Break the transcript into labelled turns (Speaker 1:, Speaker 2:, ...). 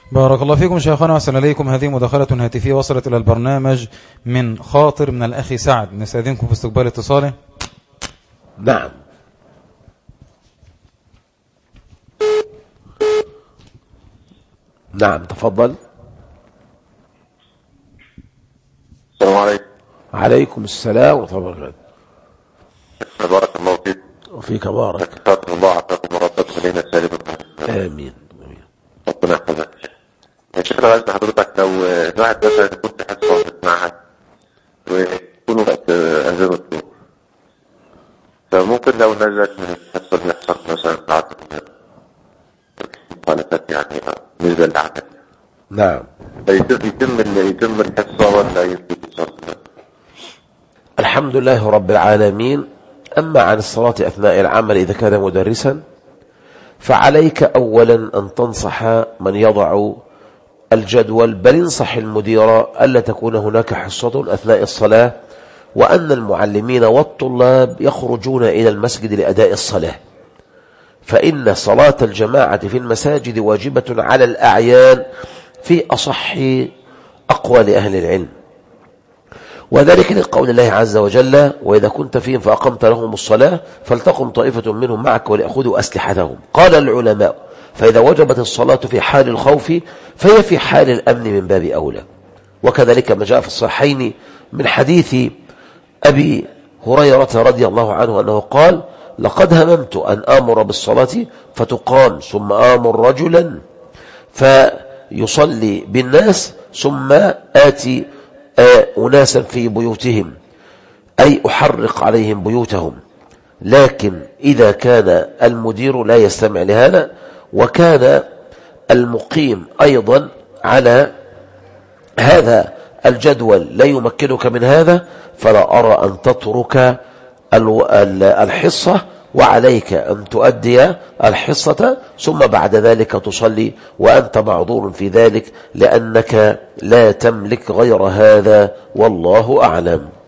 Speaker 1: بارك الله فيكم شيخنا وأحسن إليكم. هذه مداخلة هاتفية وصلت إلى البرنامج من خاطر من الأخ سعد، نستأذنكم في استقبال اتصاله.
Speaker 2: نعم. نعم تفضل.
Speaker 3: السلام عليكم.
Speaker 2: عليكم السلام ورحمة الله وبركاته.
Speaker 3: بارك الله فيك.
Speaker 2: وفيك بارك.
Speaker 3: أكثر الله عافاكم وربكم علينا السالم.
Speaker 2: آمين.
Speaker 3: ربنا يحفظك. يا شيخ أنا عايز حضرتك لو الواحد مثلا يكون في حصة في معهد ويكونوا وقت أذان الظهر، فممكن لو نزلت من الحصة اللي يحصل مثلا بعد مخالفات يعني بالنسبة للعمل.
Speaker 2: نعم.
Speaker 3: يتم الحصة ولا يتم؟
Speaker 2: الحمد لله رب العالمين. أما عن الصلاة أثناء العمل إذا كان مدرسا فعليك أولا أن تنصح من يضع الجدول، بل انصح المدير ألا تكون هناك حصة أثناء الصلاة، وأن المعلمين والطلاب يخرجون إلى المسجد لأداء الصلاة، فإن صلاة الجماعة في المساجد واجبة على الأعيان في أصح أقوال أهل العلم، وذلك لقول الله عز وجل: وإذا كنت فيهم فأقمت لهم الصلاة فلتقم طائفة منهم معك وليأخذوا أسلحتهم. قال العلماء: فإذا وجبت الصلاة في حال الخوف فهي في حال الأمن من باب أولى. وكذلك ما جاء في الصحيحين من حديث أبي هريرة رضي الله عنه أنه قال: لقد هممت أن آمر بالصلاة فتقام ثم آمر رجلا فيصلي بالناس ثم آتي أناسا في بيوتهم، أي أحرق عليهم بيوتهم. لكن إذا كان المدير لا يستمع لهذا وكان المقيم أيضا على هذا الجدول لا يمكنك من هذا، فلا أرى أن تترك الحصة، وعليك أن تؤدي الحصة ثم بعد ذلك تصلي، وأنت معذور في ذلك لأنك لا تملك غير هذا، والله أعلم.